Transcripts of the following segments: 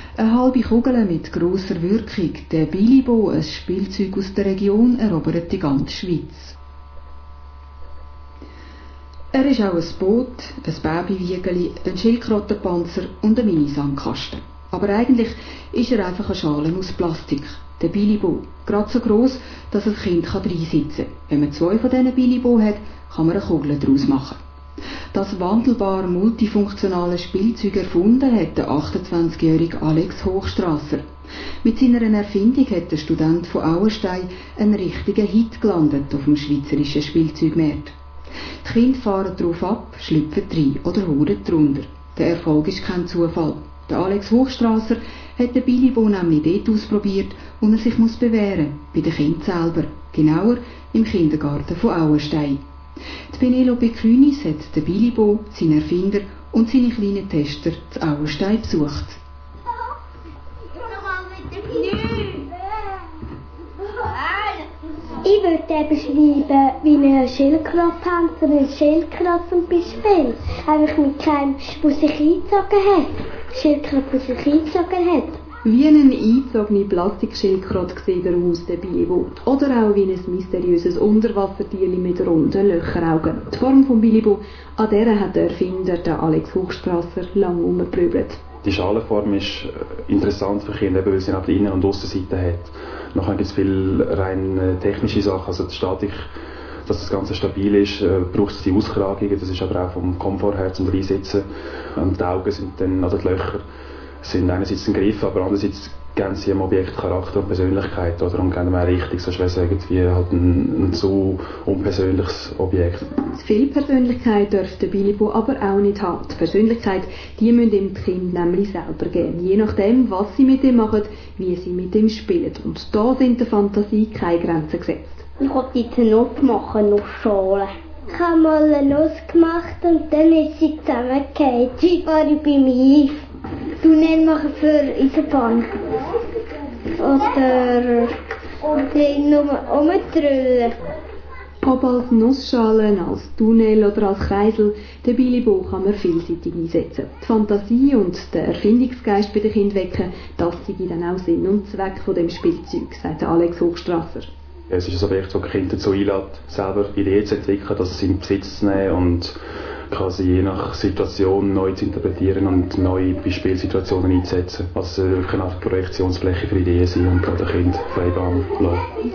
Eine halbe Kugel mit grosser Wirkung, der Bilibo, ein Spielzeug aus der Region, erobert die ganze Schweiz. Er ist auch ein Boot, ein Babywiegeli, ein Schildkrötenpanzer und ein Minisandkasten. Aber eigentlich ist er einfach eine Schale aus Plastik. Der Bilibo, gerade so gross, dass ein Kind reinsitzen kann. Wenn man 2 von diesen Bilibo hat, kann man eine Kugel daraus machen. Das wandelbare, multifunktionale Spielzeug erfunden hat der 28-jährige Alex Hochstrasser. Mit seiner Erfindung hat der Student von Auenstein einen richtigen Hit gelandet auf dem schweizerischen Spielzeugmarkt. Die Kinder fahren darauf ab, schlüpfen rein oder hauen drunter. Der Erfolg ist kein Zufall. Der Alex Hochstrasser hat den Bilibo nämlich dort ausprobiert, wo er sich bewähren muss, bei den Kindern selber, genauer im Kindergarten von Auenstein. Die Penelope Künis hat den Bilibo, seinen Erfinder und seine kleinen Tester zu Auenstein besucht. Ich würde beschreiben, wie ein Schildkrötenpanzer ein Schildkrötenspiel. Einfach mit keinem, der sich eingezogen hat. Schildkröte, der sich eingezogen hat. Wie eine eingezogene Plastikschildkröte sieht er aus, der Bilibo. Oder auch wie ein mysteriöses Unterwassertierli mit runden Löcheraugen. Die Form des Bilibo, an der hat der Erfinder, der Alex Hochstrasser, lange herumgeprügelt. Die Schalenform ist interessant für Kinder, weil sie eine Innen- und Aussenseite hat. Nachher gibt es viele rein technische Sachen, also die Statik, dass das Ganze stabil ist, braucht es die Auskragungen, das ist aber auch vom Komfort her zum Reinsitzen. Und die Augen sind dann, also die Löcher, sind einerseits ein Griff, aber andererseits geben sie dem Objekt Charakter und Persönlichkeit, oder? Und geben mehr richtig, sonst wäre es irgendwie halt ein zu unpersönliches Objekt. Zu viel Persönlichkeit dürfte der Bilibo aber auch nicht haben. Die Persönlichkeit, die müssen ihm die Kinder nämlich selber geben. Je nachdem, was sie mit ihm machen, wie sie mit ihm spielen. Und da sind der Fantasie keine Grenzen gesetzt. Ich wollte jetzt eine Nuss machen, Nussschale. Ich habe mal eine Nuss gemacht und dann ist sie zusammengefallen. Sie war bei mir. Tunnel machen für Eisenbahn. Oder nur umtrüllen. Ob als Nussschalen, als Tunnel oder als Kreisel, den Bilibo kann man vielseitig einsetzen. Die Fantasie und der Erfindungsgeist bei den Kindern wecken, das sei dann auch Sinn und Zweck von dem Spielzeug, sagt Alex Hochstrasser. Es ist ein Objekt, das die Kinder dazu einlädt, selber Ideen zu entwickeln, das in Besitz zu nehmen und quasi je nach Situation neu zu interpretieren und neu bei Spielsituationen einzusetzen. Also wirklich eine Art Projektionsfläche für Ideen sein und den Kindern Freibahn lassen.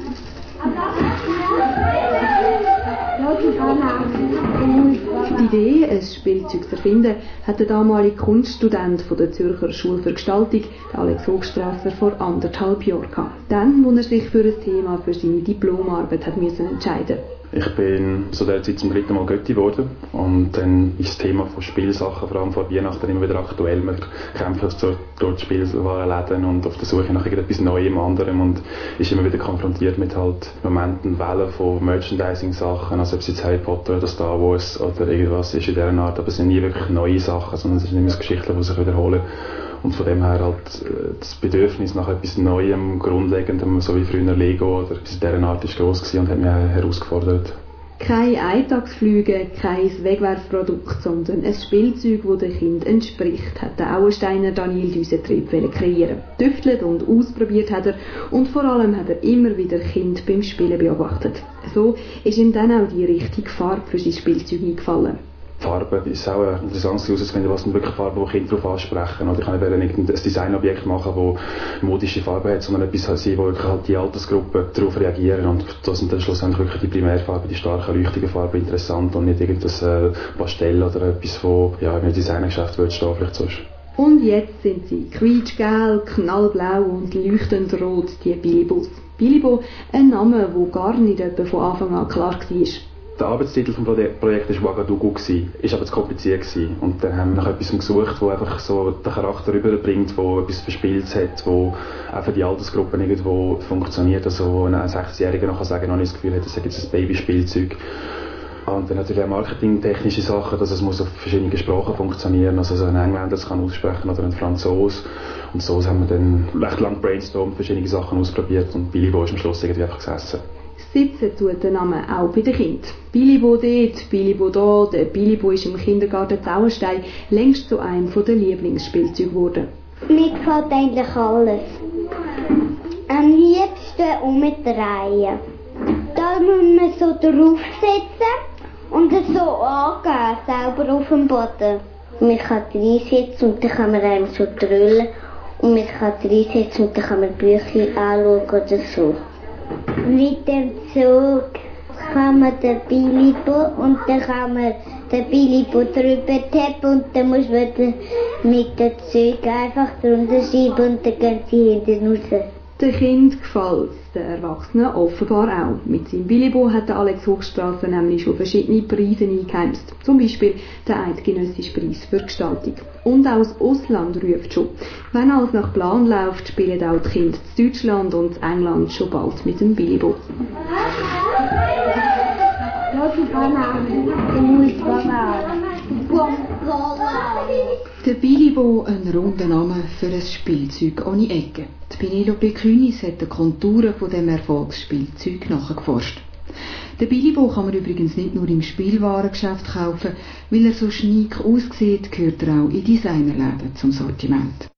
Die Idee, ein Spielzeug zu erfinden, hat der damalige Kunststudent von der Zürcher Schule für Gestaltung, Alex Hochstrasser, vor 1,5 Jahren gehabt. Dann, als er sich für ein Thema für seine Diplomarbeit hat entscheiden musste. Ich bin zu der Zeit zum 3. Mal Götti geworden und dann ist das Thema von Spielsachen, vor allem vor Weihnachten, immer wieder aktuell. Wir kämpfen durch die Spielwarenläden und auf der Suche nach etwas Neuem, anderem und ist immer wieder konfrontiert mit halt Momenten, Wellen von Merchandising-Sachen, also ob es jetzt Harry Potter oder Star Wars oder irgendwas ist in dieser Art, aber es sind nie wirklich neue Sachen, sondern es sind immer Geschichten, die sich wiederholen. Und von dem her halt das Bedürfnis nach etwas Neuem, Grundlegendem, so wie früher Lego oder etwas in dieser Art ist gross gewesen und hat mich herausgefordert. Kein Eintagsflüge, kein Wegwerfprodukt, sondern ein Spielzeug, das den Kindern entspricht, hat der Auensteiner Daniel Düsentrieb kreieren. Tüftelt und ausprobiert hat er und vor allem hat er immer wieder Kinder beim Spielen beobachtet. So ist ihm dann auch die richtige Farbe für sein Spielzeug eingefallen. Farbe ist auch ein interessantes herauszufinden, was sind wirklich Farben, die Kinder darauf ansprechen. Oder ich kann nicht ein Designobjekt machen, das modische Farbe hat, sondern etwas sein, wo wirklich halt die Altersgruppen darauf reagieren. Und da sind dann schlussendlich wirklich die Primärfarben, die starken, leuchtigen Farben interessant und nicht irgendein Pastell oder etwas, das ja, im Designgeschäft wird stehen, vielleicht sonst. Und jetzt sind sie quietschgelb, knallblau und leuchtend rot, die Bilibos. Bilibo, ein Name, der gar nicht etwa von Anfang an klar war. Der Arbeitstitel des Projekts war Ouagadougou, ist aber zu kompliziert gewesen. Und dann haben wir nach etwas gesucht, das einfach so den Charakter rüberbringt, wo etwas Verspieltes hat, wo auch für die Altersgruppen irgendwo funktioniert, also wo ein 60-Jähriger noch sagen kann, noch nicht das Gefühl hat, das ist jetzt ein Babyspielzeug. Und dann natürlich auch marketingtechnische Sachen, dass es muss auf verschiedene Sprachen funktionieren, also so ein Engländer das kann aussprechen oder ein Franzose. Und so haben wir dann recht lang brainstormt, verschiedene Sachen ausprobiert und Bilibo ist am Schluss irgendwie einfach gesessen. Sitzen tut der Name auch bei den Kindern. Bilibo dort, Bilibo da, der Bilibo ist im Kindergarten Zauenstein längst zu einem der Lieblingsspielzeuge geworden. Mir gefällt eigentlich alles. Am liebsten umdrehen. Da muss man so draufsetzen und es so angehen, selber auf dem Boden. Man kann reinsetzen und dann kann man einem so drüllen. Und man kann reinsetzen und dann kann man Bücher anschauen oder so. Mit dem Zug kann man den Billibo und dann kann man den Billibo drüber tappen und dann muss man mit dem Zeug einfach drunter schieben und dann gehen sie hinten raus. Den Kindern gefällt es, den Erwachsenen offenbar auch. Mit seinem Billibo hat der Alex Hochstrasser nämlich schon verschiedene Preise eingeheimst. Zum Beispiel den Eidgenössischen Preis für Gestaltung. Und auch das Ausland ruft schon. Wenn alles nach Plan läuft, spielen auch die Kinder in Deutschland und in England schon bald mit dem Billibo. Der Billibo, ein runder Name für ein Spielzeug ohne Ecken. Die Penelope Künis hat die Konturen von dem Erfolgsspielzeug nachgeforscht. Den Billibo kann man übrigens nicht nur im Spielwarengeschäft kaufen, weil er so schniek aussieht, gehört er auch in Designerläden zum Sortiment.